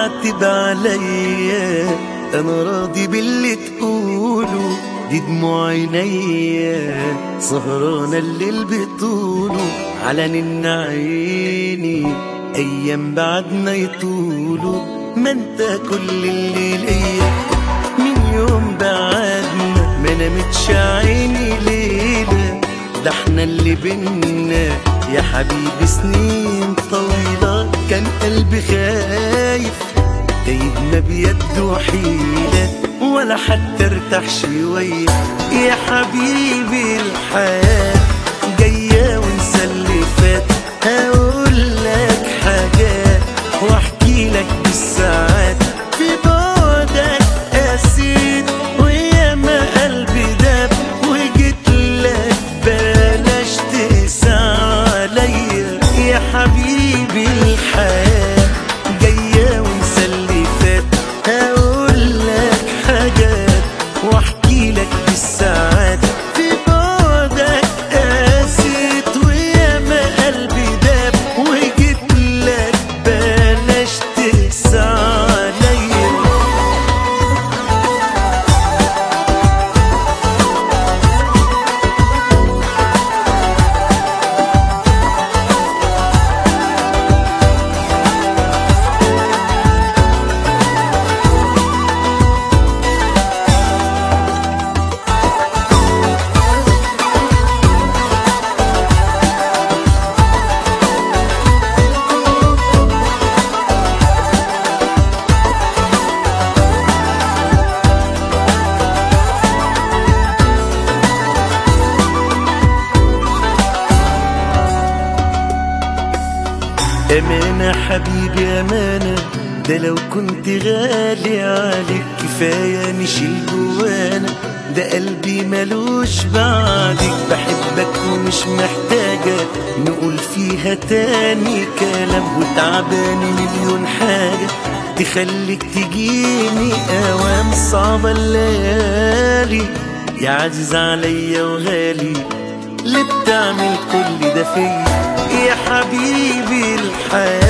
تعتب عليا، انا راضي باللي تقوله، دي دموع عينيا سهرانة الليل بطوله، على نن عيني ايام بعدنا يطولوا. ما انت كل اللي ليا من يوم بعدنا، ما نامتش عيني ليلة، ده احنا اللي بينا يا حبيبي سنين طويلة. كان قلبي خايف تايهنا بيده حيلة، ولا حتى ارتاح شوية يا حبيبي. الحياة جاية ونسى اللي فات، هقول لك حاجات واحكي لك بالساعات، في بعدك قاسيت وياما قلبي داب، وجيت لك بلاش تقسى عليا يا حبيبي. الحياة جاية ونسى اللي فات، هقول لك حاجات واحكي لك بالساعات، في بعدك قاسيت وياما قلبي داب، وجيت لك بلاش تقسى عليا. أمانة حبيبي أمانة، ده لو كنت غالي عليك كفاية نشيل جوانا، ده قلبي ملوش بعدك، بحبك ومش محتاجة نقول فيها تاني كلام، وتعباني مليون حاجة تخليك تجيني أوام. صعبة الليالي يا عزيز عليا وغالي، اللي بتعمل كل ده فيا يا حبيبي. الحياة